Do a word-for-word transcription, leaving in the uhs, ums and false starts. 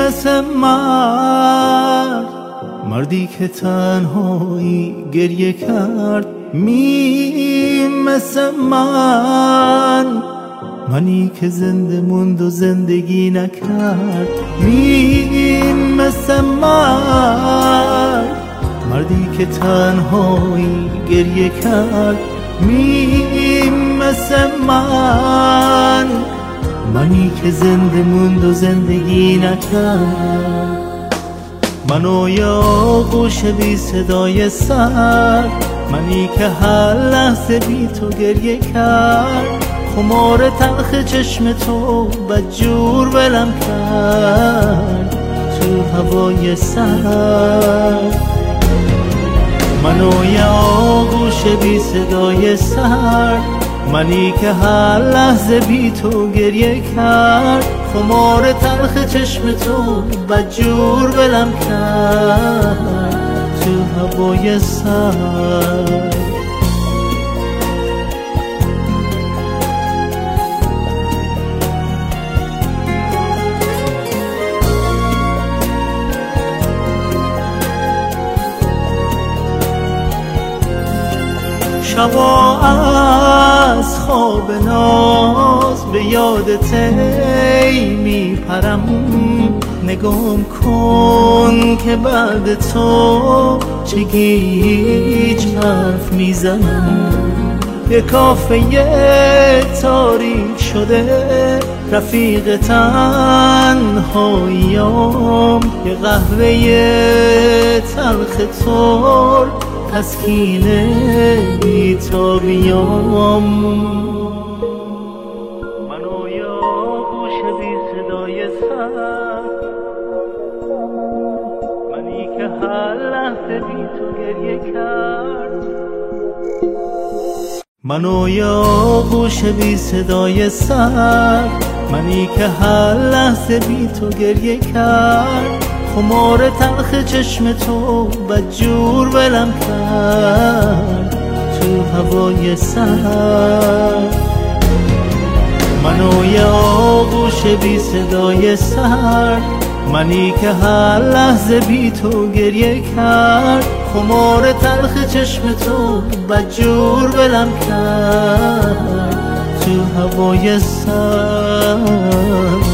مثل مرد، مردی که تنهایی گریه کرد. می مثل من، منی که زنده موند و زندگی نکرد. می مثل من، مردی که تنهایی گریه کرد. می مثل من، منی که زنده موند و زندگی نکرد. منو یا آغوش بی صدای سر، منی که هر لحظه بی تو گریه کرد. خمار تلخ چشم تو بدجور ولم کرد تو هوای سر. منو یا آغوش بی صدای سر، منی که هر لحظه بی تو گریه کرد. خمار تلخ چشم تو بدجور ولم کرد تو هوای سر. شبا از خواب ناز به یادت می پرم. نگام کن که بعد تو چه گیج حرف میزنم. یه کافه تاریک شده رفیق تنهاییام. یه قهوه تلخ تر تسکین بی‌تابیام. منو یا آغوش بی صدای سر، منی که هر لحظه بی تو گریه کرد. منو یا آغوش بی صدای سر، منی که هر لحظه بی تو گریه کرد. خمار تلخ چشم تو بدجور ولم کرد تو هوای سر. منو یه آغوش بی صدای سر، منی که هر لحظه بی تو گریه کرد. خمار تلخ چشم تو بدجور ولم کرد تو هوای سر.